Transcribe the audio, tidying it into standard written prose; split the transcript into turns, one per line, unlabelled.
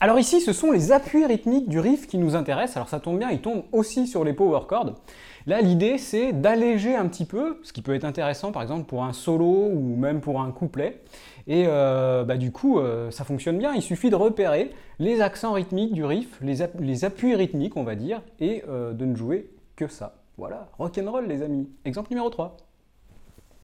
Alors ici, ce sont les appuis rythmiques du riff qui nous intéressent. Alors ça tombe bien, ils tombent aussi sur les power chords. Là, l'idée, c'est d'alléger un petit peu, ce qui peut être intéressant, par exemple, pour un solo ou même pour un couplet. Et du coup, ça fonctionne bien. Il suffit de repérer les accents rythmiques du riff, les appuis rythmiques, on va dire, et de ne jouer que ça. Voilà, rock'n'roll les amis. Exemple numéro 3.